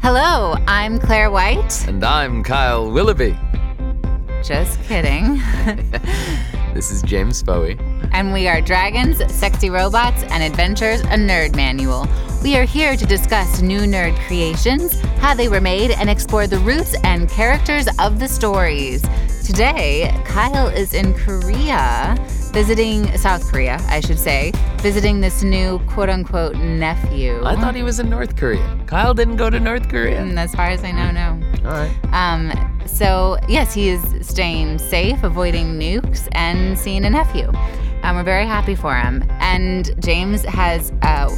Hello, I'm Claire White. And I'm Kyle Willoughby. Just kidding. This is James Bowie. And we are Dragons, Sexy Robots, and Adventures, a Nerd Manual. We are here to discuss new nerd creations, how they were made, and explore the roots and characters of the stories. Today, Kyle is in South Korea, I should say, visiting this new quote-unquote nephew. I thought he was in North Korea. Kyle didn't go to North Korea. As far as I know, no. All right. So, yes, he is staying safe, avoiding nukes, and seeing a nephew. We're very happy for him. And James has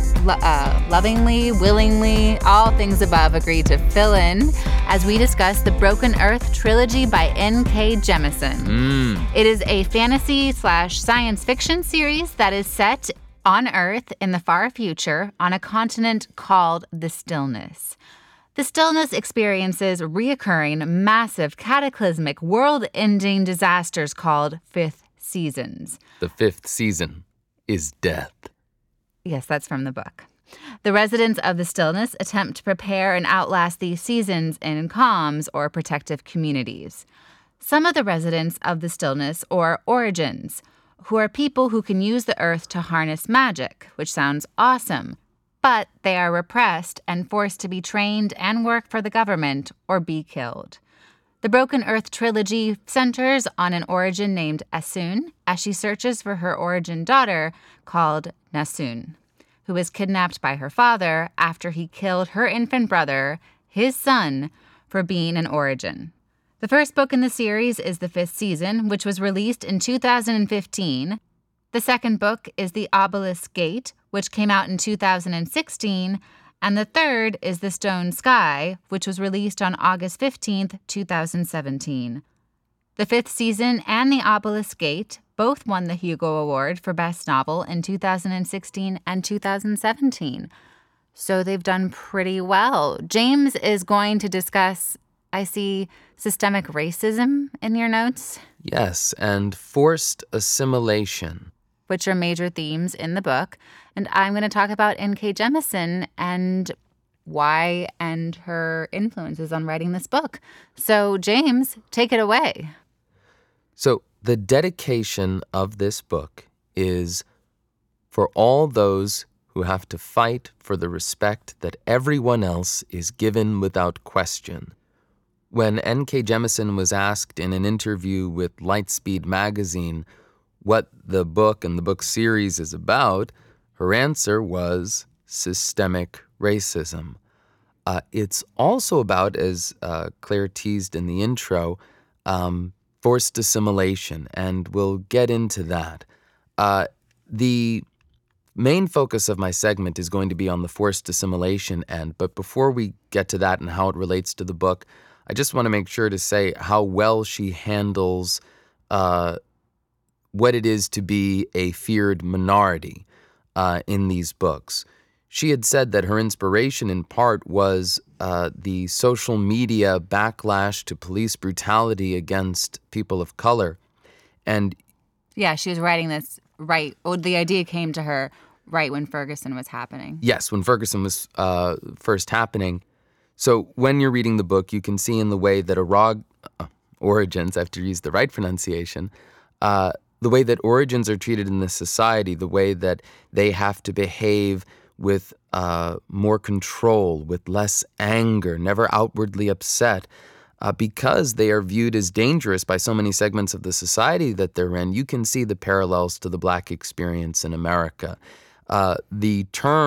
lovingly, willingly, all things above, agreed to fill in as we discuss the Broken Earth trilogy by N.K. Jemisin. It is a fantasy/science fiction series that is set on Earth in the far future on a continent called the Stillness. The Stillness experiences reoccurring, massive, cataclysmic, world-ending disasters called fifth seasons. The fifth season is death. Yes, that's from the book. The residents of the Stillness attempt to prepare and outlast these seasons in comms or protective communities. Some of the residents of the Stillness, or Origins, who are people who can use the Earth to harness magic, which sounds awesome, but they are repressed and forced to be trained and work for the government or be killed. The Broken Earth trilogy centers on an Origin named Asun as she searches for her Origin daughter called Nasun, who was kidnapped by her father after he killed her infant brother, his son, for being an Origin. The first book in the series is the fifth season, which was released in 2015. The second book is The Obelisk Gate, which came out in 2016, and the third is The Stone Sky, which was released on August 15th, 2017. The fifth season and The Obelisk Gate both won the Hugo Award for Best Novel in 2016 and 2017. So they've done pretty well. James is going to discuss, I see, systemic racism in your notes. Yes, and forced assimilation, which are major themes in the book. And I'm going to talk about N.K. Jemisin and why and her influences on writing this book. So, James, take it away. So, the dedication of this book is for all those who have to fight for the respect that everyone else is given without question. When N.K. Jemisin was asked in an interview with Lightspeed magazine what the book and the book series is about, her answer was systemic racism. It's also about, as Claire teased in the intro, forced assimilation, and we'll get into that. The main focus of my segment is going to be on the forced assimilation end, but before we get to that and how it relates to the book, I just want to make sure to say how well she handles what it is to be a feared minority in these books. She had said that her inspiration in part was the social media backlash to police brutality against people of color. And yeah, she was writing this right. Oh, the idea came to her right when Ferguson was happening. Yes, when Ferguson was first happening. So when you're reading the book, you can see in the way that Origins, I have to use the right pronunciation, the way that Origins are treated in this society, the way that they have to behave with more control, with less anger, never outwardly upset, because they are viewed as dangerous by so many segments of the society that they're in. You can see the parallels to the Black experience in America. The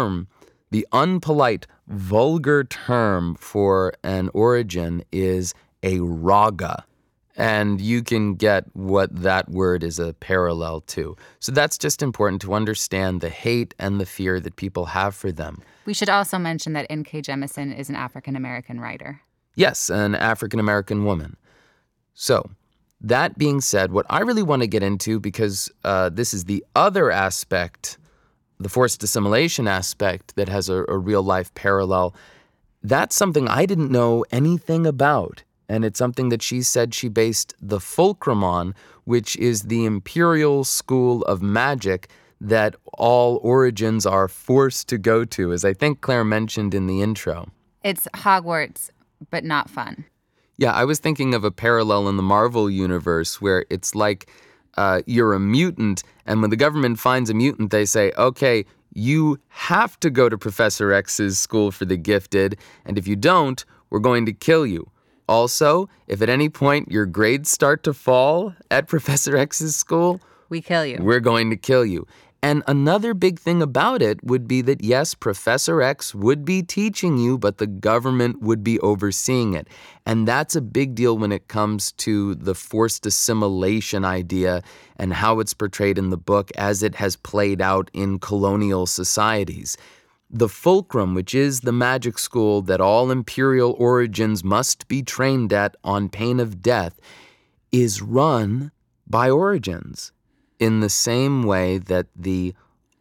unpolite, vulgar term for an Origin is a raga. And you can get what that word is a parallel to. So that's just important to understand the hate and the fear that people have for them. We should also mention that N.K. Jemisin is an African-American writer. Yes, an African-American woman. So, that being said, what I really want to get into, because this is the other aspect, the forced assimilation aspect that has a real-life parallel, that's something I didn't know anything about. And it's something that she said she based the fulcrum on, which is the Imperial School of Magic that all Origins are forced to go to, as I think Claire mentioned in the intro. It's Hogwarts, but not fun. Yeah, I was thinking of a parallel in the Marvel universe where it's like you're a mutant, and when the government finds a mutant, they say, okay, you have to go to Professor X's school for the gifted, and if you don't, we're going to kill you. Also, if at any point your grades start to fall at Professor X's school, we kill you. We're going to kill you. And another big thing about it would be that, yes, Professor X would be teaching you, but the government would be overseeing it. And that's a big deal when it comes to the forced assimilation idea and how it's portrayed in the book as it has played out in colonial societies. The fulcrum, which is the magic school that all imperial origins must be trained at on pain of death, is run by origins. In the same way that the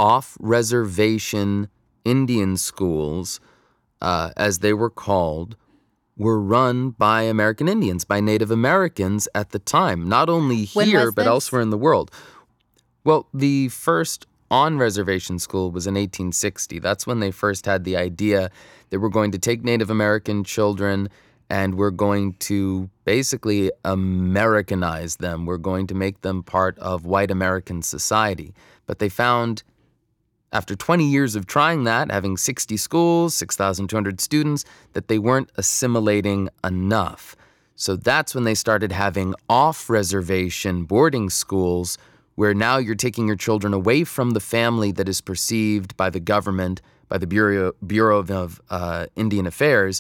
off-reservation Indian schools, as they were called, were run by American Indians, by Native Americans at the time, not only here, but elsewhere in the world. Well, the first on-reservation school was in 1860. That's when they first had the idea that we're going to take Native American children and we're going to basically Americanize them. We're going to make them part of white American society. But they found, after 20 years of trying that, having 60 schools, 6,200 students, that they weren't assimilating enough. So that's when they started having off-reservation boarding schools, where now you're taking your children away from the family that is perceived by the government, by the Bureau of Indian Affairs,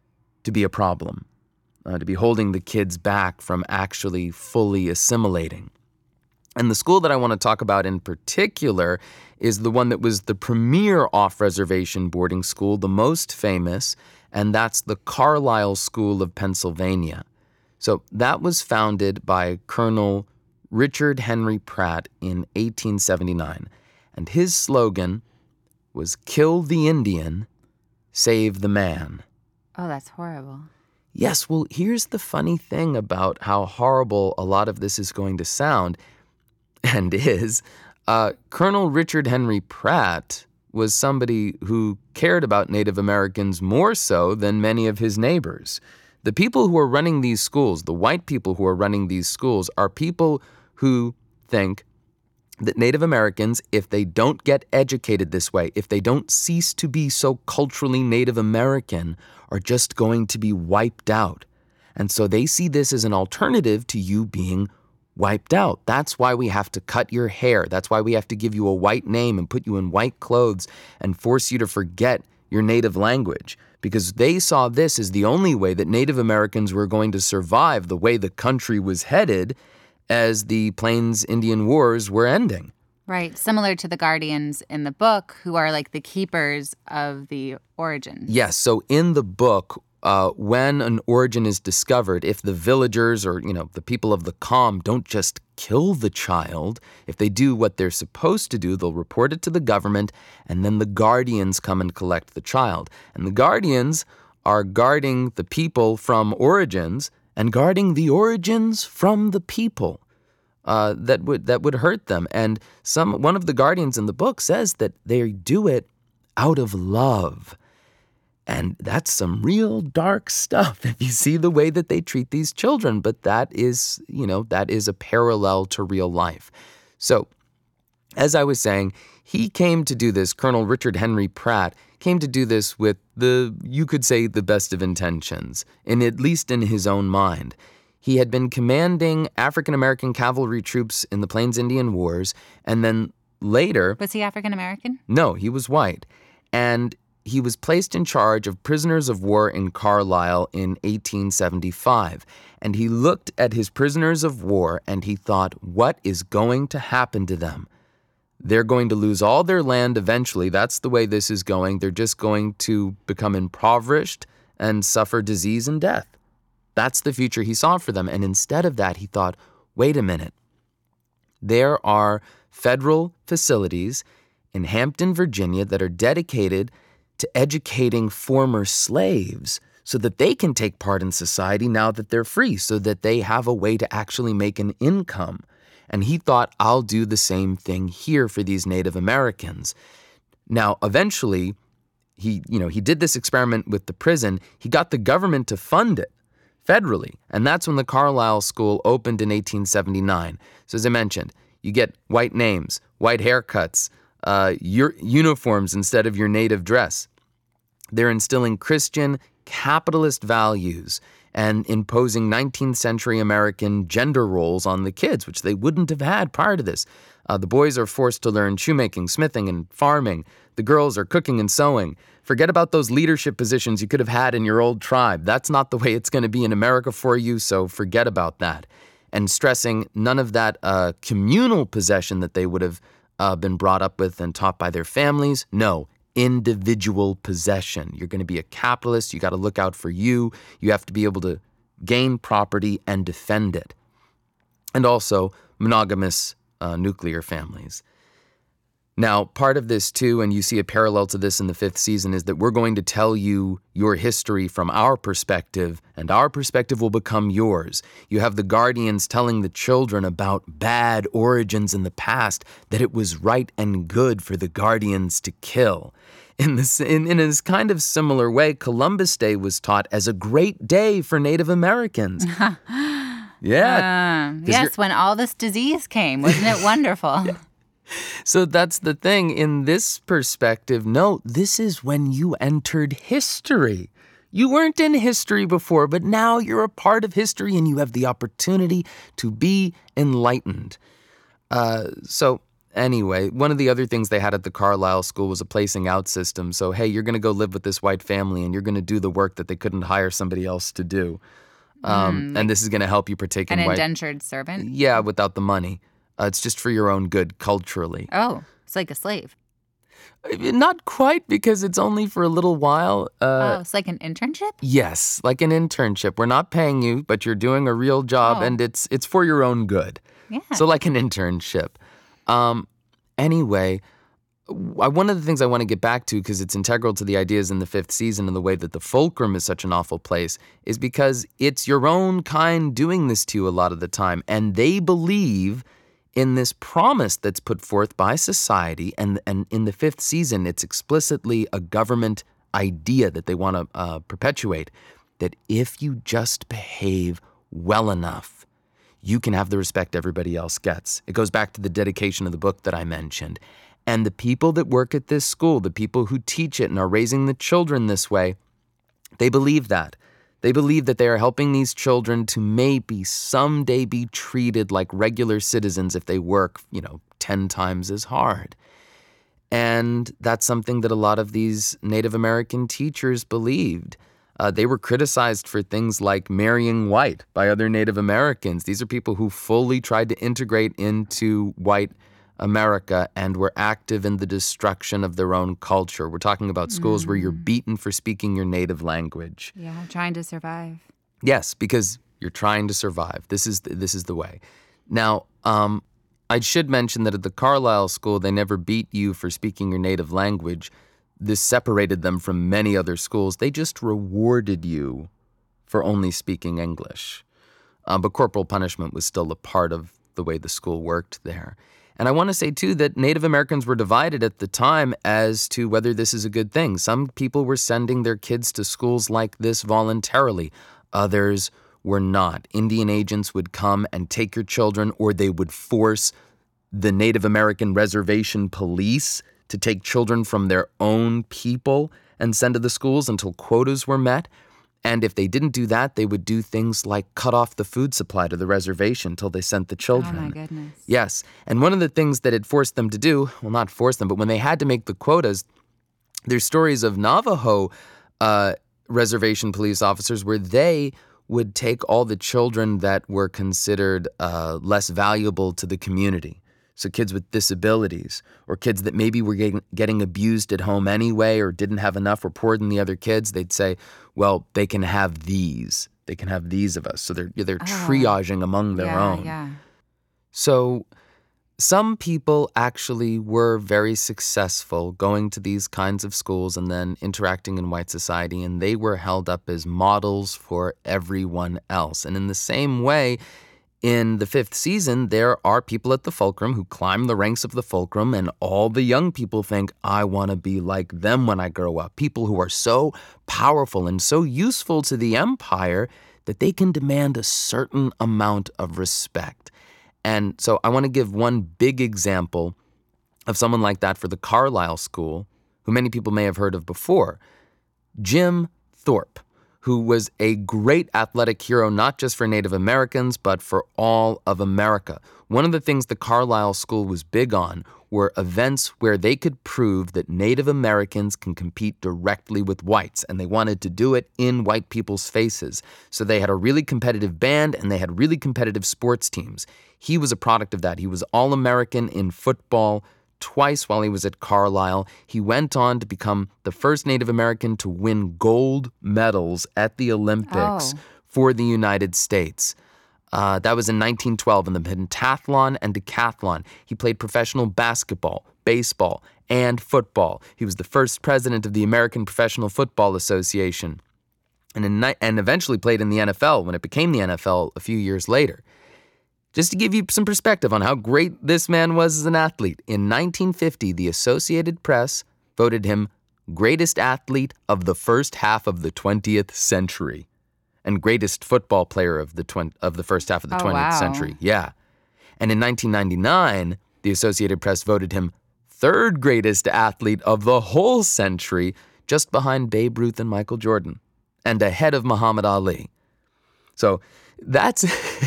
to be a problem, to be holding the kids back from actually fully assimilating. And the school that I want to talk about in particular is the one that was the premier off-reservation boarding school, the most famous, and that's the Carlisle School of Pennsylvania. So that was founded by Colonel Richard Henry Pratt in 1879, and his slogan was "Kill the Indian, save the man." Oh, that's horrible. Yes, well, here's the funny thing about how horrible a lot of this is going to sound, and is, Colonel Richard Henry Pratt was somebody who cared about Native Americans more so than many of his neighbors. The people who are running these schools, the white people who are running these schools, are people who think that Native Americans, if they don't get educated this way, if they don't cease to be so culturally Native American, are just going to be wiped out. And so they see this as an alternative to you being wiped out. That's why we have to cut your hair. That's why we have to give you a white name and put you in white clothes and force you to forget your native language. Because they saw this as the only way that Native Americans were going to survive the way the country was headed as the Plains Indian Wars were ending. Right, similar to the Guardians in the book, who are like the keepers of the origins. Yes, so in the book, when an origin is discovered, if the villagers or, the people of the calm don't just kill the child, if they do what they're supposed to do, they'll report it to the government, and then the Guardians come and collect the child. And the Guardians are guarding the people from origins and guarding the origins from the people that would hurt them. And one of the Guardians in the book says that they do it out of love. And that's some real dark stuff if you see the way that they treat these children. But that is a parallel to real life. So, as I was saying, he came to do this, Colonel Richard Henry Pratt came to do this with you could say, the best of intentions, at least in his own mind. He had been commanding African-American cavalry troops in the Plains Indian Wars, and then later... Was he African-American? No, he was white. And he was placed in charge of prisoners of war in Carlisle in 1875. And he looked at his prisoners of war and he thought, what is going to happen to them? They're going to lose all their land eventually. That's the way this is going. They're just going to become impoverished and suffer disease and death. That's the future he saw for them. And instead of that, he thought, wait a minute. There are federal facilities in Hampton, Virginia that are dedicated to educating former slaves so that they can take part in society now that they're free, so that they have a way to actually make an income. And he thought, I'll do the same thing here for these Native Americans. Now, eventually, he did this experiment with the prison. He got the government to fund it federally, and that's when the Carlisle School opened in 1879. So as I mentioned, you get white names, white haircuts, your uniforms instead of your native dress. They're instilling Christian capitalist values and imposing 19th century American gender roles on the kids, which they wouldn't have had prior to this. The boys are forced to learn shoemaking, smithing, and farming. The girls are cooking and sewing. Forget about those leadership positions you could have had in your old tribe. That's not the way it's going to be in America for you, so forget about that. And stressing none of that communal possession that they would have been brought up with and taught by their families. No, individual possession. You're going to be a capitalist. You got to look out for you. You have to be able to gain property and defend it. And also monogamous nuclear families. Now, part of this too, and you see a parallel to this in the 5th season, is that we're going to tell you your history from our perspective, and our perspective will become yours. You have the guardians telling the children about bad origins in the past, that it was right and good for the guardians to kill. In this kind of similar way, Columbus Day was taught as a great day for Native Americans. Yeah. Yes, when all this disease came. Wasn't it wonderful? Yeah. So that's the thing. In this perspective, no, this is when you entered history. You weren't in history before, but now you're a part of history and you have the opportunity to be enlightened. So anyway, one of the other things they had at the Carlisle School was a placing out system. So, hey, you're going to go live with this white family and you're going to do the work that they couldn't hire somebody else to do. And this is going to help you partake in an white... indentured servant? Yeah, without the money. It's just for your own good culturally. Oh, it's like a slave. Not quite, because it's only for a little while. It's like an internship? Yes, like an internship. We're not paying you, but you're doing a real job, and it's for your own good. Yeah. So like an internship. Anyway, one of the things I want to get back to, because it's integral to the ideas in the 5th season and the way that the fulcrum is such an awful place, is because it's your own kind doing this to you a lot of the time, and they believe in this promise that's put forth by society, and in the 5th season, it's explicitly a government idea that they want to perpetuate, that if you just behave well enough, you can have the respect everybody else gets. It goes back to the dedication of the book that I mentioned. And the people that work at this school, the people who teach it and are raising the children this way, they believe that. They believe that they are helping these children to maybe someday be treated like regular citizens if they work, 10 times as hard. And that's something that a lot of these Native American teachers believed. They were criticized for things like marrying white by other Native Americans. These are people who fully tried to integrate into white America and were active in the destruction of their own culture. We're talking about schools where you're beaten for speaking your native language. Yeah, trying to survive. Yes, because you're trying to survive. This is the way. Now, I should mention that at the Carlisle School, they never beat you for speaking your native language. This separated them from many other schools. They just rewarded you for only speaking English. But corporal punishment was still a part of the way the school worked there. And I want to say, too, that Native Americans were divided at the time as to whether this is a good thing. Some people were sending their kids to schools like this voluntarily. Others were not. Indian agents would come and take your children, or they would force the Native American reservation police to take children from their own people and send to the schools until quotas were met. And if they didn't do that, they would do things like cut off the food supply to the reservation till they sent the children. Oh, my goodness. Yes. And one of the things that it forced them to do, well, not force them, but when they had to make the quotas, there's stories of Navajo reservation police officers where they would take all the children that were considered less valuable to the community. So kids with disabilities, or kids that maybe were getting abused at home anyway, or didn't have enough, or poorer than the other kids, they'd say, well, they can have these. They can have these of us. So they're triaging among their own. Yeah. So some people actually were very successful going to these kinds of schools and then interacting in white society, and they were held up as models for everyone else. And in the same way, In the 5th season, there are people at the Fulcrum who climb the ranks of the Fulcrum, and all the young people think, I want to be like them when I grow up. People who are so powerful and so useful to the empire that they can demand a certain amount of respect. And so I want to give one big example of someone like that for the Carlisle School, who many people may have heard of before. Jim Thorpe, who was a great athletic hero not just for Native Americans, but for all of America. One of the things the Carlisle School was big on were events where they could prove that Native Americans can compete directly with whites, and they wanted to do it in white people's faces. So they had a really competitive band, and they had really competitive sports teams. He was a product of that. He was All-American in football twice while he was at Carlisle. He went on to become the first Native American to win gold medals at the Olympics for the United States. That was in 1912 in the pentathlon and decathlon. He played professional basketball, baseball, and football. He was the first president of the American Professional Football Association and eventually played in the NFL when it became the NFL a few years later. Just to give you some perspective on how great this man was as an athlete, in 1950, the Associated Press voted him greatest athlete of the first half of the 20th century and greatest football player of the first half of the 20th century. Yeah. And in 1999, the Associated Press voted him third greatest athlete of the whole century, just behind Babe Ruth and Michael Jordan, and ahead of Muhammad Ali. So that's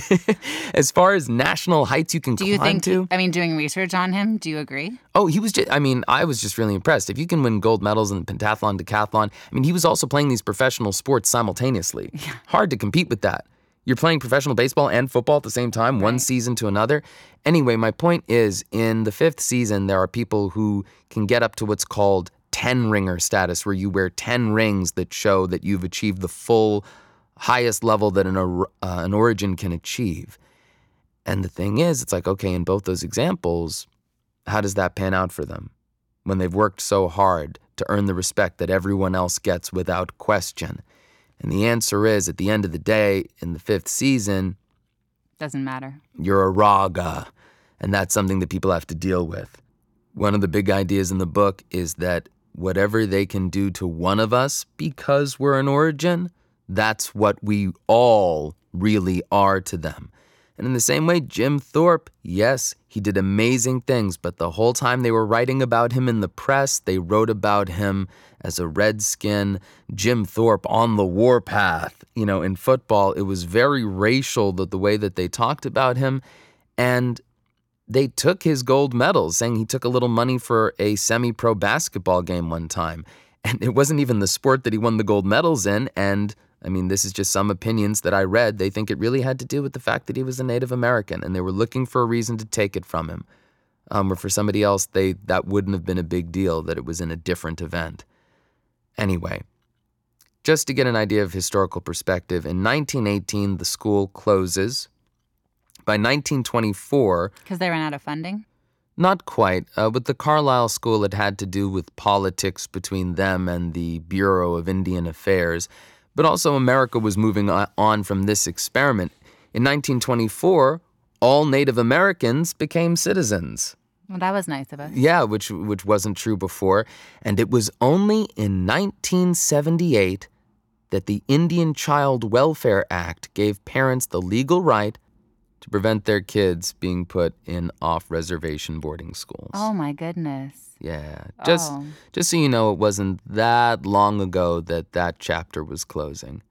as far as national heights you can climb to. Doing research on him, do you agree? Oh, he was I was just really impressed. If you can win gold medals in pentathlon, decathlon, he was also playing these professional sports simultaneously. Yeah. Hard to compete with that. You're playing professional baseball and football at the same time, one season to another. Anyway, my point is, in the 5th season, there are people who can get up to what's called 10-ringer status, where you wear 10 rings that show that you've achieved the full highest level that an origin can achieve. And the thing is, it's like, okay, in both those examples, how does that pan out for them when they've worked so hard to earn the respect that everyone else gets without question? And the answer is, at the end of the day, in the 5th season, doesn't matter. You're a raga, and that's something that people have to deal with. One of the big ideas in the book is that whatever they can do to one of us because we're an origin, that's what we all really are to them. And in the same way, Jim Thorpe, yes, he did amazing things, but the whole time they were writing about him in the press, they wrote about him as a redskin, Jim Thorpe on the warpath. In football, it was very racial, the way that they talked about him. And they took his gold medals, saying he took a little money for a semi-pro basketball game one time. And it wasn't even the sport that he won the gold medals in, and this is just some opinions that I read. They think it really had to do with the fact that he was a Native American, and they were looking for a reason to take it from him. Or for somebody else, that wouldn't have been a big deal, that it was in a different event. Anyway, just to get an idea of historical perspective, in 1918, the school closes. By 1924... Because they ran out of funding? Not quite. With the Carlisle School, it had to do with politics between them and the Bureau of Indian Affairs. But also America was moving on from this experiment. In 1924, all Native Americans became citizens. Well, that was nice of us. Yeah, which wasn't true before. And it was only in 1978 that the Indian Child Welfare Act gave parents the legal right to prevent their kids being put in off-reservation boarding schools. Oh, my goodness. Yeah, just so you know, it wasn't that long ago that chapter was closing.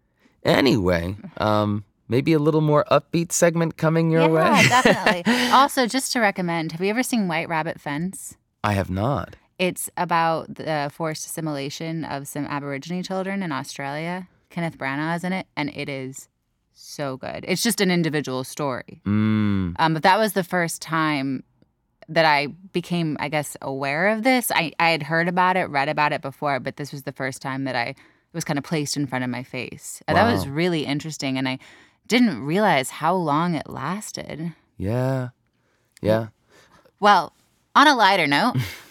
Anyway, maybe a little more upbeat segment coming your way? Yeah, definitely. Also, just to recommend, have you ever seen White Rabbit Fence? I have not. It's about the forced assimilation of some Aborigine children in Australia. Kenneth Branagh is in it, and it is so good. It's just an individual story. But that was the first time that I became, I guess, aware of this. I had heard about it, read about it before, but this was the first time that it was kind of placed in front of my face. Wow. That was really interesting, and I didn't realize how long it lasted. Yeah. Well, on a lighter note,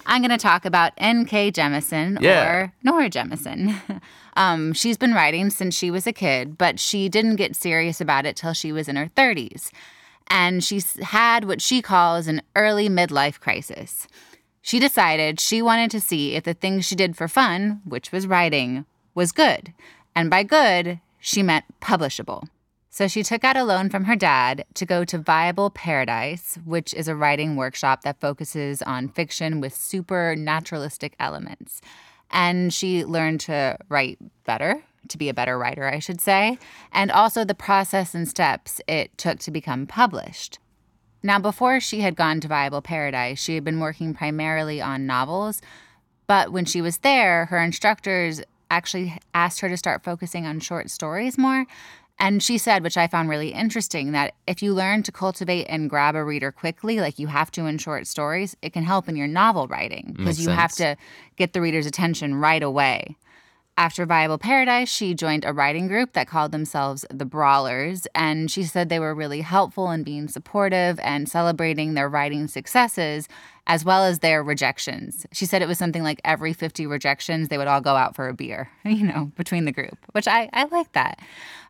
I'm going to talk about N.K. Jemisin, or Nora Jemisin. She's been writing since she was a kid, but she didn't get serious about it till she was in her 30s. And she's had what she calls an early midlife crisis. She decided she wanted to see if the thing she did for fun, which was writing, was good. And by good, she meant publishable. So she took out a loan from her dad to go to Viable Paradise, which is a writing workshop that focuses on fiction with super naturalistic elements. And she learned to write better, to be a better writer, I should say, and also the process and steps it took to become published. Now, before she had gone to Viable Paradise, she had been working primarily on novels, but when she was there, her instructors actually asked her to start focusing on short stories more. And she said, which I found really interesting, that if you learn to cultivate and grab a reader quickly, like you have to in short stories, it can help in your novel writing because you have to get the reader's attention right away. After Viable Paradise, she joined a writing group that called themselves the Brawlers, and she said they were really helpful in being supportive and celebrating their writing successes as well as their rejections. She said it was something like every 50 rejections, they would all go out for a beer, between the group, which I like that.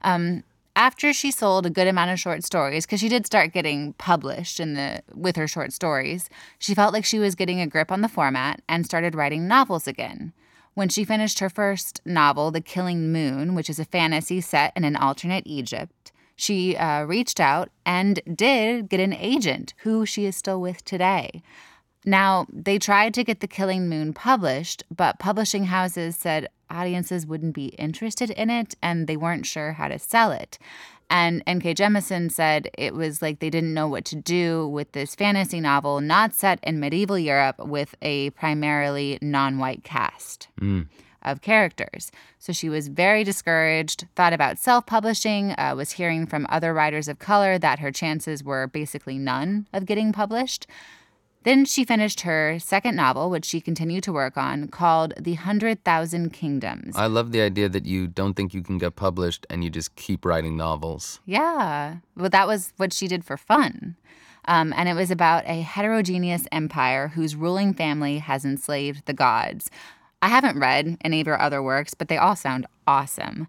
After she sold a good amount of short stories, because she did start getting published with her short stories, she felt like she was getting a grip on the format and started writing novels again. When she finished her first novel, The Killing Moon, which is a fantasy set in an alternate Egypt, she reached out and did get an agent, who she is still with today. Now, they tried to get The Killing Moon published, but publishing houses said audiences wouldn't be interested in it, and they weren't sure how to sell it. And N.K. Jemisin said it was like they didn't know what to do with this fantasy novel not set in medieval Europe with a primarily non-white cast of characters. So she was very discouraged, thought about self-publishing, was hearing from other writers of color that her chances were basically none of getting published. Then she finished her second novel, which she continued to work on, called The 100,000 Kingdoms. I love the idea that you don't think you can get published and you just keep writing novels. Yeah. Well, that was what she did for fun. And it was about a heterogeneous empire whose ruling family has enslaved the gods. I haven't read any of her other works, but they all sound awesome.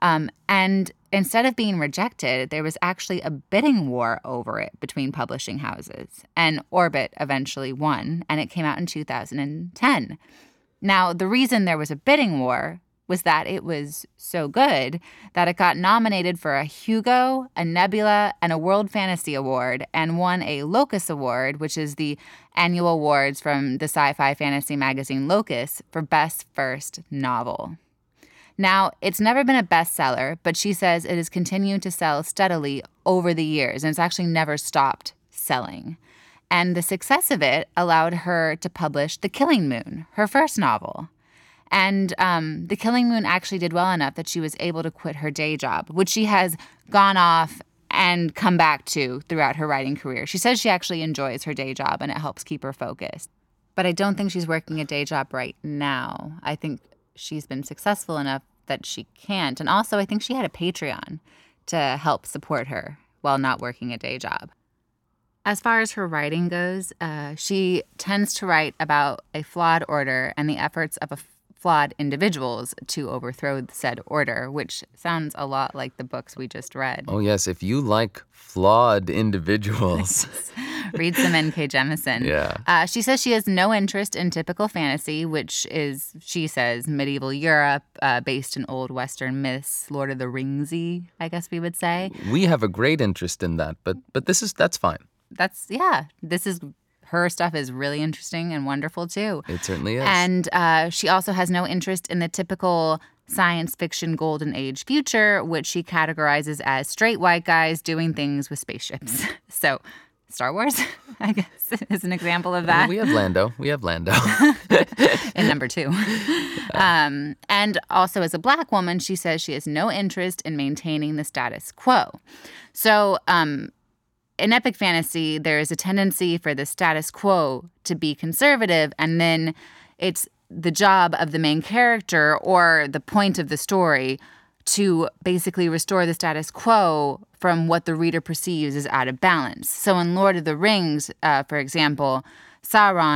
And instead of being rejected, there was actually a bidding war over it between publishing houses. And Orbit eventually won, and it came out in 2010. Now, the reason there was a bidding war was that it was so good that it got nominated for a Hugo, a Nebula, and a World Fantasy Award, and won a Locus Award, which is the annual awards from the sci-fi fantasy magazine Locus, for Best First Novel. Now, it's never been a bestseller, but she says it has continued to sell steadily over the years, and it's actually never stopped selling. And the success of it allowed her to publish The Killing Moon, her first novel. And The Killing Moon actually did well enough that she was able to quit her day job, which she has gone off and come back to throughout her writing career. She says she actually enjoys her day job, and it helps keep her focused. But I don't think she's working a day job right now. I think she's been successful enough that she can't. And also, I think she had a Patreon to help support her while not working a day job. As far as her writing goes, she tends to write about a flawed order and the efforts of flawed individuals to overthrow said order, which sounds a lot like the books we just read. Oh, yes. If you like flawed individuals. Read some N.K. Jemisin. Yeah. She says she has no interest in typical fantasy, which is, she says, medieval Europe, based in old Western myths, Lord of the Ringsy, I guess we would say. We have a great interest in that, but that's fine. Her stuff is really interesting and wonderful, too. It certainly is. And she also has no interest in the typical science fiction golden age future, which she categorizes as straight white guys doing things with spaceships. So Star Wars, I guess, is an example of that. We have Lando. In number 2. And also as a Black woman, she says she has no interest in maintaining the status quo. So in epic fantasy, there is a tendency for the status quo to be conservative, and then it's the job of the main character or the point of the story to basically restore the status quo from what the reader perceives as out of balance. So in Lord of the Rings, for example, Sauron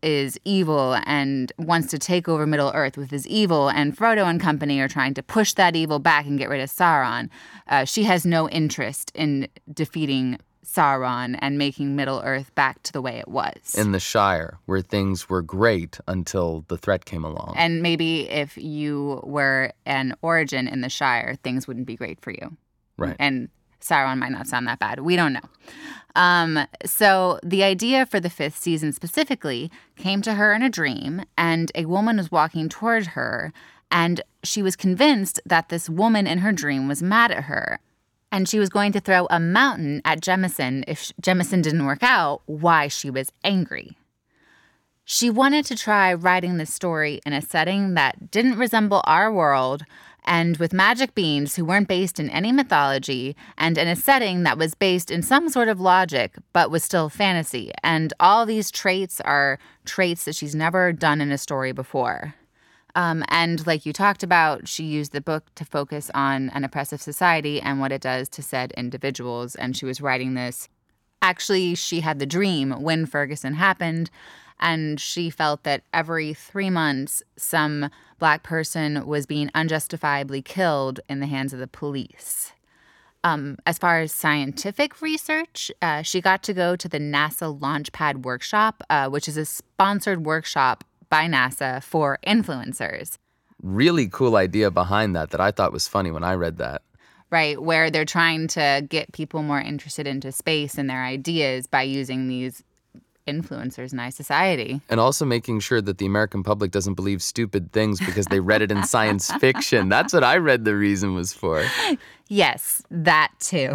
is evil and wants to take over Middle-earth with his evil, and Frodo and company are trying to push that evil back and get rid of Sauron. She has no interest in defeating Sauron and making Middle-earth back to the way it was. In the Shire, where things were great until the threat came along. And maybe if you were an origin in the Shire, things wouldn't be great for you. Right. And Sauron might not sound that bad. We don't know. So the idea for the 5th season specifically came to her in a dream, and a woman was walking toward her, and she was convinced that this woman in her dream was mad at her. And she was going to throw a mountain at Jemison if Jemison didn't work out why she was angry. She wanted to try writing this story in a setting that didn't resemble our world, and with magic beings who weren't based in any mythology, and in a setting that was based in some sort of logic, but was still fantasy. And all these traits are traits that she's never done in a story before. And like you talked about, she used the book to focus on an oppressive society and what it does to said individuals. And she was writing this. Actually, she had the dream when Ferguson happened, and she felt that every 3 months, some Black person was being unjustifiably killed in the hands of the police. As far as scientific research, she got to go to the NASA Launchpad Workshop, which is a sponsored workshop by NASA for influencers. Really cool idea behind that I thought was funny when I read that. Right, where they're trying to get people more interested into space and their ideas by using these influencers in our society. And also making sure that the American public doesn't believe stupid things because they read it in science fiction. That's what I read the reason was for. Yes, that too.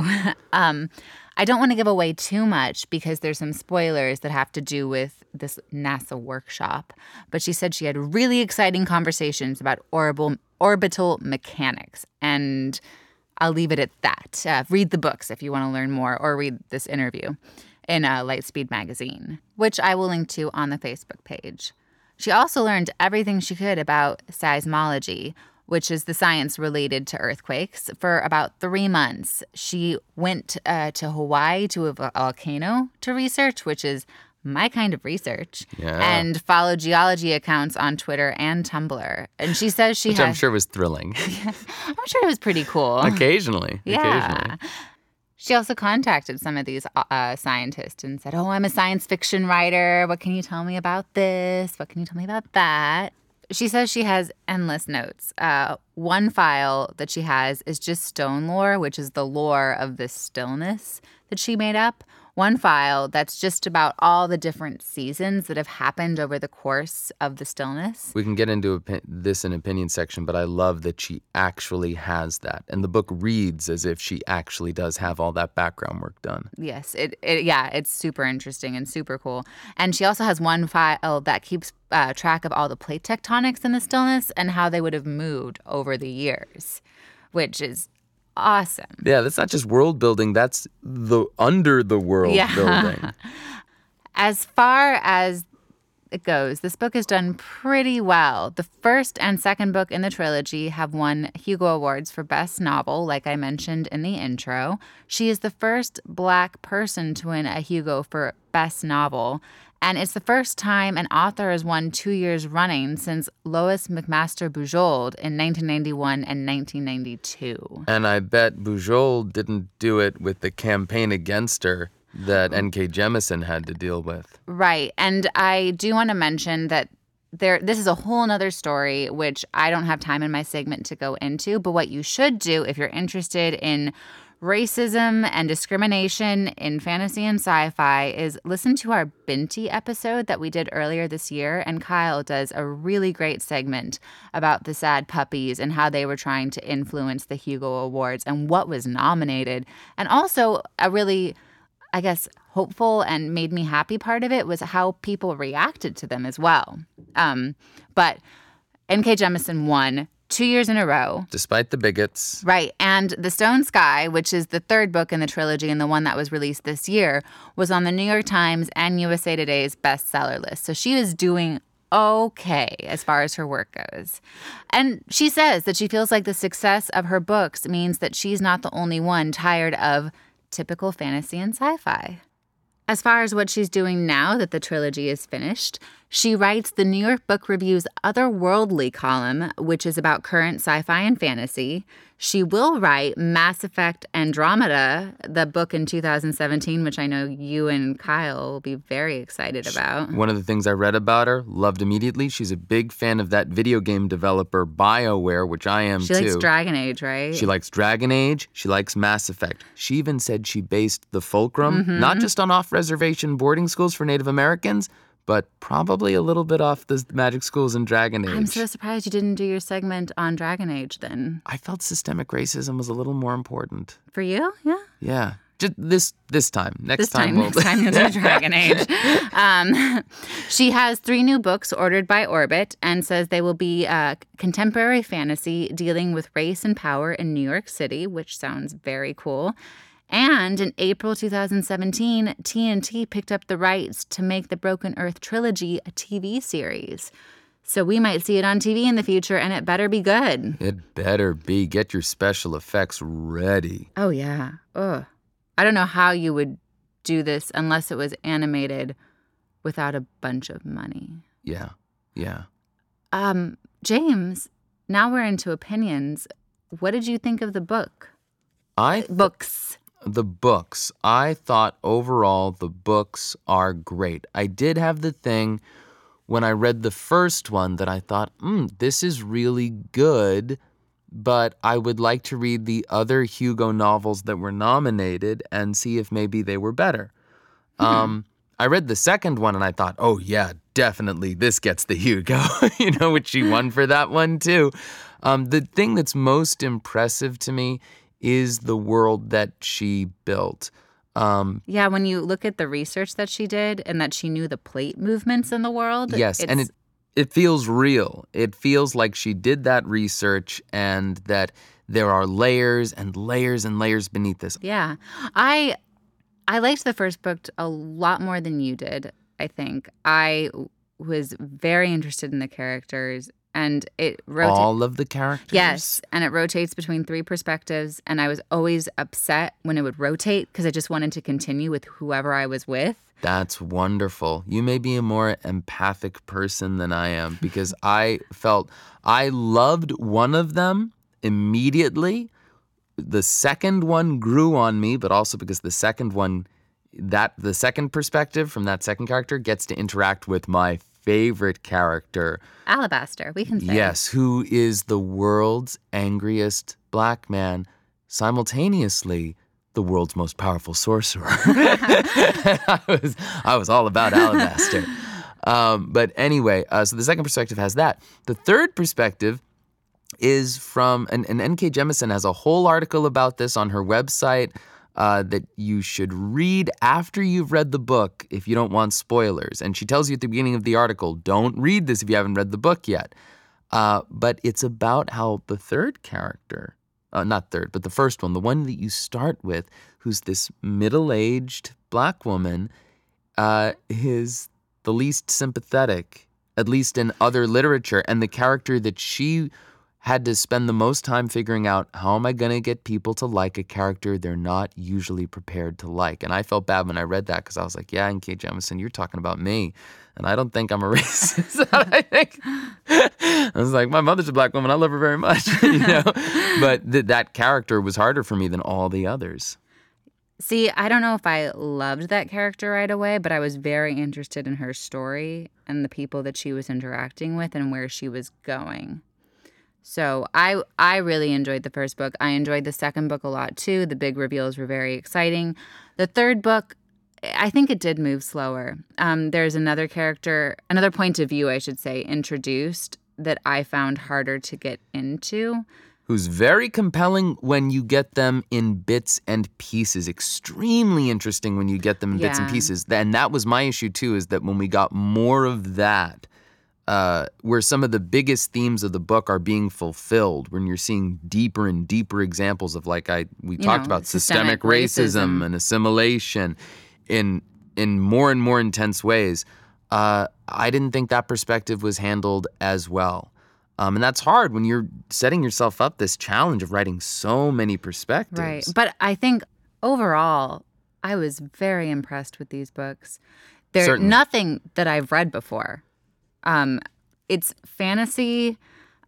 I don't want to give away too much because there's some spoilers that have to do with this NASA workshop. But she said she had really exciting conversations about orbital mechanics. And I'll leave it at that. Read the books if you want to learn more, or read this interview in Lightspeed magazine, which I will link to on the Facebook page. She also learned everything she could about seismology, which is the science related to earthquakes, for about 3 months. She went to Hawaii to a volcano to research, which is my kind of research, and followed geology accounts on Twitter and Tumblr. And she says Which I'm sure was thrilling. I'm sure it was pretty cool. Occasionally. She also contacted some of these scientists and said, I'm a science fiction writer. What can you tell me about this? What can you tell me about that? She says she has endless notes. One file that she has is just stone lore, which is the lore of the stillness that she made up. One file that's just about all the different seasons that have happened over the course of the stillness. We can get into this in opinion section, but I love that she actually has that. And the book reads as if she actually does have all that background work done. Yes, it's super interesting and super cool. And she also has one file that keeps track of all the plate tectonics in the stillness and how they would have moved over the years, which is awesome. Yeah, that's not just world building, that's the under the world building. As far as it goes, this book has done pretty well. The first and second book in the trilogy have won Hugo Awards for Best Novel, like I mentioned in the intro. She is the first Black person to win a Hugo for Best Novel. And it's the first time an author has won 2 years running since Lois McMaster Bujold in 1991 and 1992. And I bet Bujold didn't do it with the campaign against her that N.K. Jemisin had to deal with. Right. And I do want to mention that this is a whole nother story, which I don't have time in my segment to go into. But what you should do if you're interested in racism and discrimination in fantasy and sci-fi is listen to our Binti episode that we did earlier this year, and Kyle does a really great segment about the sad puppies and how they were trying to influence the Hugo Awards and what was nominated. And also a really, I guess, hopeful and made me happy part of it was how people reacted to them as well. But N.K. Jemisin won 2 years in a row. Despite the bigots. Right. And The Stone Sky, which is the third book in the trilogy and the one that was released this year, was on the New York Times and USA Today's bestseller list. So she was doing okay as far as her work goes. And she says that she feels like the success of her books means that she's not the only one tired of typical fantasy and sci-fi. As far as what she's doing now that the trilogy is finished, She writes the New York Book Review's Otherworldly column, which is about current sci-fi and fantasy. She will write Mass Effect Andromeda, the book in 2017, which I know you and Kyle will be very excited about. One of the things I read about her, loved immediately, she's a big fan of that video game developer BioWare, which I am too. She likes Dragon Age, right? She likes Dragon Age. She likes Mass Effect. She even said she based the Fulcrum, not just on off-reservation boarding schools for Native Americans, but probably a little bit off the magic schools in Dragon Age. I'm so surprised you didn't do your segment on Dragon Age then. I felt systemic racism was a little more important. For you? Yeah. Yeah. Just this time. Next time you'll do Dragon Age. She has 3 new books ordered by Orbit and says they will be contemporary fantasy dealing with race and power in New York City, which sounds very cool. And in April 2017, TNT picked up the rights to make the Broken Earth trilogy a TV series. So we might see it on TV in the future, and it better be good. It better be. Get your special effects ready. Oh, yeah. Ugh. I don't know how you would do this unless it was animated without a bunch of money. Yeah. James, now we're into opinions. What did you think of the book? Books. The books. I thought overall the books are great. I did have the thing when I read the first one that I thought, this is really good, but I would like to read the other Hugo novels that were nominated and see if maybe they were better. I read the second one and I thought, oh yeah, definitely this gets the Hugo, which she won for that one too. The thing that's most impressive to me is the world that she built. Yeah, when you look at the research that she did and that she knew the plate movements in the world. Yes, and it feels real. It feels like she did that research and that there are layers and layers and layers beneath this. Yeah. I liked the first book a lot more than you did, I think. I was very interested in the characters. And it rotates. All of the characters? Yes, and it rotates between 3 perspectives. And I was always upset when it would rotate because I just wanted to continue with whoever I was with. That's wonderful. You may be a more empathic person than I am because I felt I loved one of them immediately. The second one grew on me, but also because the second one, the second perspective from that second character gets to interact with my favorite character. Alabaster, we can say. Yes, who is the world's angriest black man, simultaneously the world's most powerful sorcerer. I was all about Alabaster. But anyway, so the second perspective has that. The third perspective is from, and N.K. Jemisin has a whole article about this on her website that you should read after you've read the book if you don't want spoilers. And she tells you at the beginning of the article, don't read this if you haven't read the book yet. But it's about how the third character, not third, but the first one, the one that you start with, who's this middle-aged black woman, is the least sympathetic, at least in other literature. And the character that she had to spend the most time figuring out, how am I going to get people to like a character they're not usually prepared to like? And I felt bad when I read that because I was like, yeah, N.K. Jemisin, you're talking about me. And I don't think I'm a racist. I was like, my mother's a black woman. I love her very much. But that character was harder for me than all the others. See, I don't know if I loved that character right away, but I was very interested in her story and the people that she was interacting with and where she was going. So I really enjoyed the first book. I enjoyed the second book a lot too. The big reveals were very exciting. The third book, I think it did move slower. There's another character, another point of view, I should say, introduced that I found harder to get into. Who's very compelling when you get them in bits and pieces. Extremely interesting when you get them in bits and pieces. And that was my issue too, is that when we got more of that, where some of the biggest themes of the book are being fulfilled, when you're seeing deeper and deeper examples of, like we talked about, systemic racism and assimilation in more and more intense ways, I didn't think that perspective was handled as well. And that's hard when you're setting yourself up this challenge of writing so many perspectives. Right. But I think overall, I was very impressed with these books. They're nothing that I've read before. It's fantasy,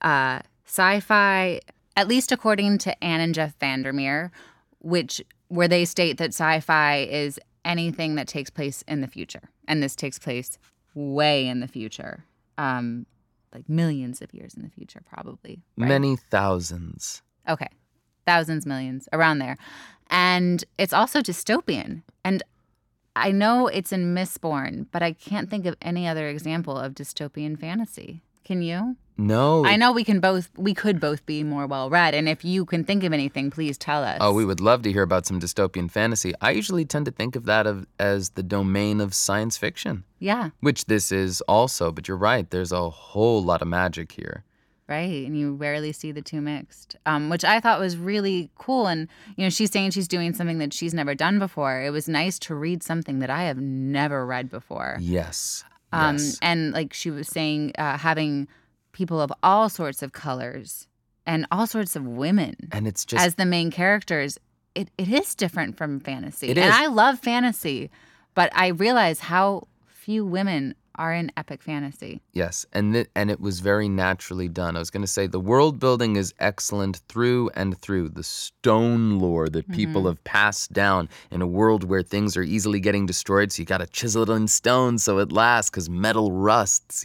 sci-fi, at least according to Anne and Jeff Vandermeer, where they state that sci-fi is anything that takes place in the future. And this takes place way in the future, like millions of years in the future, probably. Right? Many thousands. Okay. Thousands, millions, around there. And it's also dystopian. And I know it's in Mistborn, but I can't think of any other example of dystopian fantasy. Can you? No. I know we could both be more well-read, and if you can think of anything, please tell us. Oh, we would love to hear about some dystopian fantasy. I usually tend to think of that as the domain of science fiction. Yeah. Which this is also, but you're right, there's a whole lot of magic here. Right, and you rarely see the two mixed, which I thought was really cool. And, she's saying she's doing something that she's never done before. It was nice to read something that I have never read before. Yes. And like she was saying, having people of all sorts of colors and all sorts of women and it's just as the main characters, it is different from fantasy. It and is. I love fantasy, but I realize how few women are in epic fantasy. Yes, and it was very naturally done. I was going to say the world building is excellent through and through. The stone lore that people have passed down in a world where things are easily getting destroyed, so you got to chisel it in stone so it lasts because metal rusts,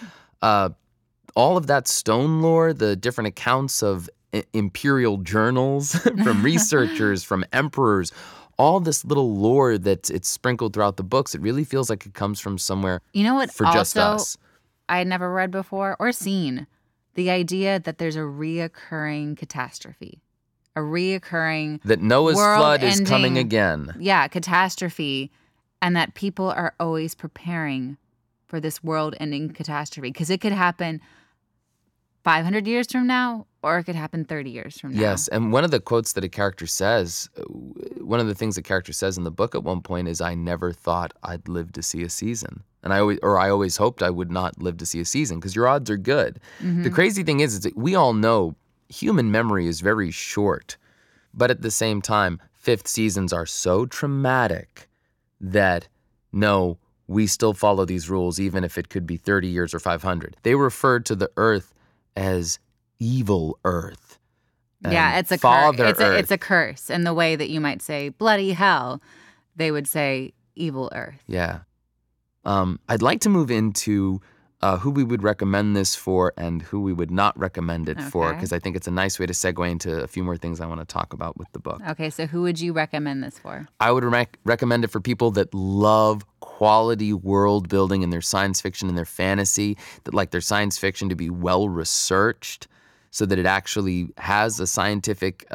all of that stone lore, the different accounts of imperial journals from researchers, from emperors, all this little lore that it's sprinkled throughout the books, it really feels like it comes from somewhere for just us. I had never read before or seen the idea that there's a reoccurring catastrophe, a reoccurring that Noah's flood is coming again. Yeah, catastrophe, and that people are always preparing for this world-ending catastrophe because it could happen 500 years from now, or it could happen 30 years from now. Yes, and one of the quotes that a character says, one of the things the character says in the book at one point is, "I never thought I'd live to see a season." And I always hoped I would not live to see a season, because your odds are good. The crazy thing is that we all know human memory is very short. But at the same time, fifth seasons are so traumatic that, no, we still follow these rules, even if it could be 30 years or 500. They referred to the Earth as evil Earth. Yeah, it's a curse. It's a curse. In the way that you might say bloody hell, they would say evil Earth. Yeah. I'd like to move into who we would recommend this for and who we would not recommend it for, because I think it's a nice way to segue into a few more things I want to talk about with the book. Okay, so who would you recommend this for? I would recommend it for people that love quality world building in their science fiction and their fantasy, that like their science fiction to be well researched so that it actually has a scientific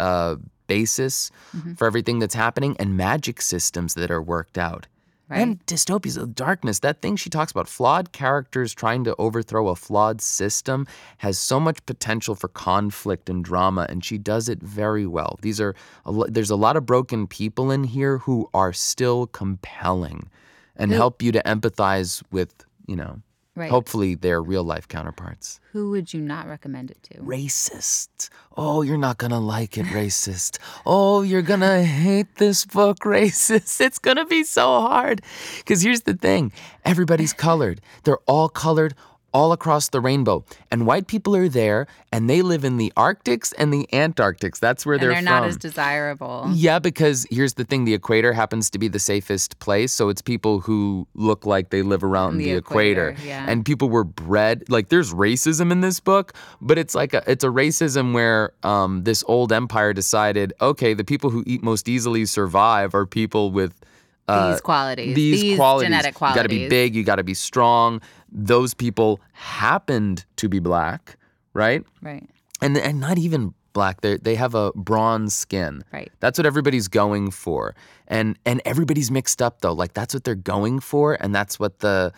basis for everything that's happening, and magic systems that are worked out. Right. And dystopias of darkness, that thing she talks about, flawed characters trying to overthrow a flawed system, has so much potential for conflict and drama, and she does it very well. There's a lot of broken people in here who are still compelling and help you to empathize with, hopefully their real-life counterparts. Who would you not recommend it to? Racist. Oh, you're not going to like it, racist. Oh, you're going to hate this book, racist. It's going to be so hard. Because here's the thing. Everybody's colored. They're all colored all across the rainbow. And white people are there, and they live in the Arctics and the Antarctics. That's where they're from. And they're not as desirable. Yeah, because here's the thing. The equator happens to be the safest place, so it's people who look like they live around the equator. Yeah. And people were bred, like there's racism in this book, but it's a racism where this old empire decided, okay, the people who eat most easily survive are people with these qualities. These genetic qualities. You got to be big, you got to be strong. Those people happened to be black, right? Right. And not even black. They have a bronze skin. Right. That's what everybody's going for. And everybody's mixed up though. Like that's what they're going for, and that's what the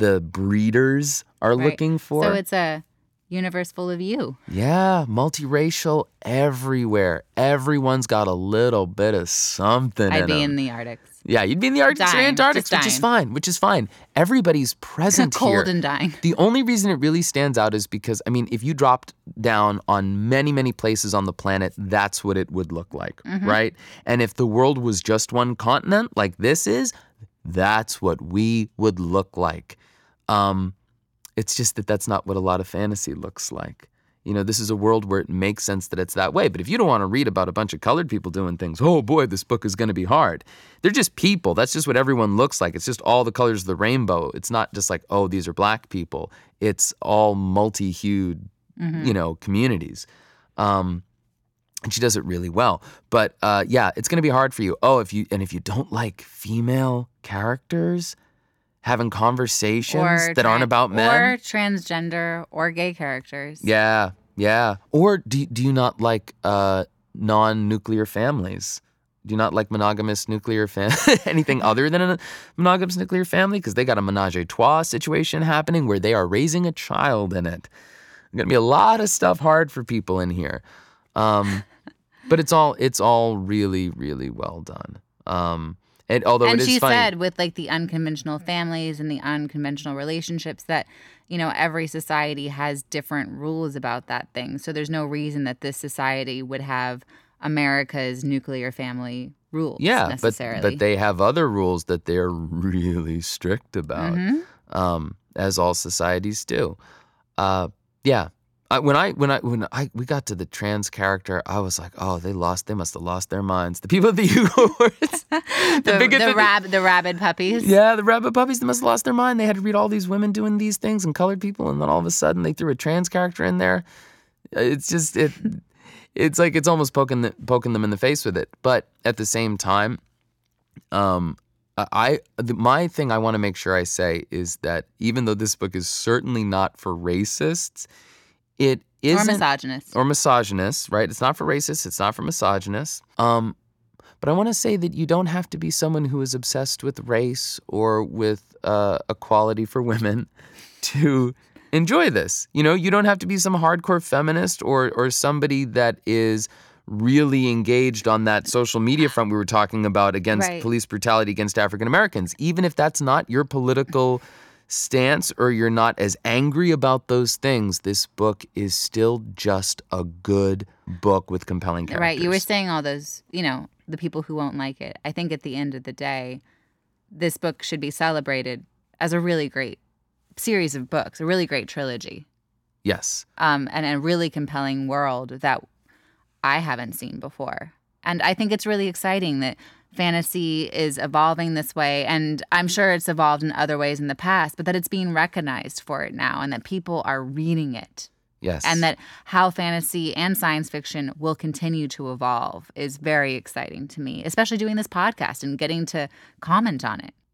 breeders are looking for. So it's a universe full of you. Yeah, multiracial everywhere. Everyone's got a little bit of something I'd be in the Arctics. Yeah, you'd be in the Arctic or Antarctic, which is fine. Everybody's present here. Cold and dying. The only reason it really stands out is because, if you dropped down on many, many places on the planet, that's what it would look like, right? And if the world was just one continent like this is, that's what we would look like. It's just that that's not what a lot of fantasy looks like. This is a world where it makes sense that it's that way. But if you don't want to read about a bunch of colored people doing things, oh boy, this book is going to be hard. They're just people. That's just what everyone looks like. It's just all the colors of the rainbow. It's not just like, oh, these are black people. It's all multi-hued, communities. And she does it really well. But it's going to be hard for you. Oh, if you don't like female characters having conversations that aren't about men. Or transgender or gay characters. Yeah. Or do you not like non-nuclear families? Do you not like monogamous nuclear anything other than a monogamous nuclear family? Because they got a menage a trois situation happening where they are raising a child in it. There's going to be a lot of stuff hard for people in here. But it's all really, really well done. And she said with like the unconventional families and the unconventional relationships that, every society has different rules about that thing. So there's no reason that this society would have America's nuclear family rules necessarily. But they have other rules that they're really strict about, as all societies do. When we got to the trans character, I was like, oh, they must have lost their minds. The people at the Hugo Awards. the rabid puppies. Yeah, the rabid puppies, they must have lost their mind. They had to read all these women doing these things and colored people, and then all of a sudden they threw a trans character in there. It's just, it's like it's almost poking them in the face with it. But at the same time, my thing I want to make sure I say is that even though this book is certainly not for racists, it isn't, or misogynists, right? It's not for racists. It's not for misogynists. But I want to say that you don't have to be someone who is obsessed with race or with equality for women to enjoy this. You don't have to be some hardcore feminist or somebody that is really engaged on that social media front we were talking about against police brutality against African Americans. Even if that's not your political stance or you're not as angry about those things, this book is still just a good book with compelling characters. Right. You were saying all those, the people who won't like it. I think at the end of the day, this book should be celebrated as a really great series of books, a really great trilogy. Yes. And a really compelling world that I haven't seen before. And I think it's really exciting that fantasy is evolving this way, and I'm sure it's evolved in other ways in the past, but that it's being recognized for it now and that people are reading it. Yes. And that how fantasy and science fiction will continue to evolve is very exciting to me, especially doing this podcast and getting to comment on it.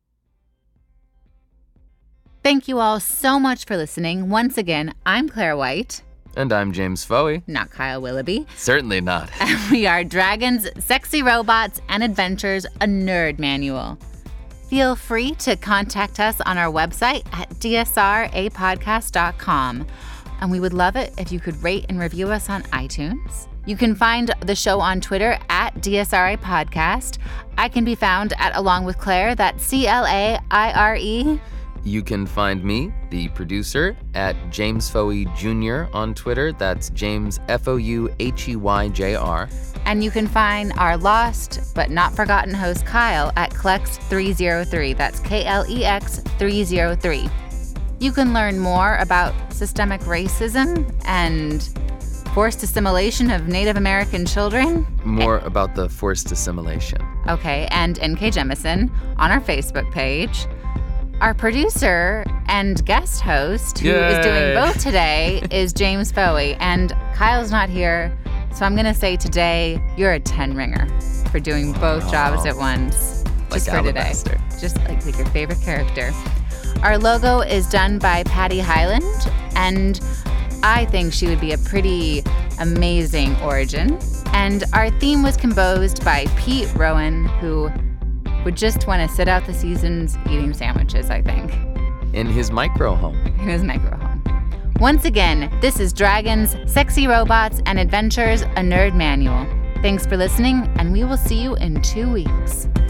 Thank you all so much for listening. Once again, I'm Claire White. And I'm James Foey. Not Kyle Willoughby. Certainly not. And we are Dragons, Sexy Robots, and Adventures, a nerd manual. Feel free to contact us on our website at dsrapodcast.com. And we would love it if you could rate and review us on iTunes. You can find the show on Twitter at DSRA Podcast. I can be found at Along with Claire, that's CLAIRE. You can find me, the producer, at James Foey Jr. on Twitter. That's James FOUHEYJR. And you can find our lost but not forgotten host Kyle at Klex303. That's KLEX303. You can learn more about systemic racism and forced assimilation of Native American children. More about the forced assimilation. Okay, and N.K. Jemisin on our Facebook page. Our producer and guest host, who is doing both today, is James Foey. And Kyle's not here, so I'm going to say today you're a 10-ringer for doing both jobs at once. Like just for today. Just like your favorite character. Our logo is done by Patty Highland, and I think she would be a pretty amazing origin. And our theme was composed by Pete Rowan, who would just want to sit out the seasons eating sandwiches, I think. In his micro home. Once again, this is Dragons, Sexy Robots, and Adventures, a Nerd Manual. Thanks for listening, and we will see you in 2 weeks.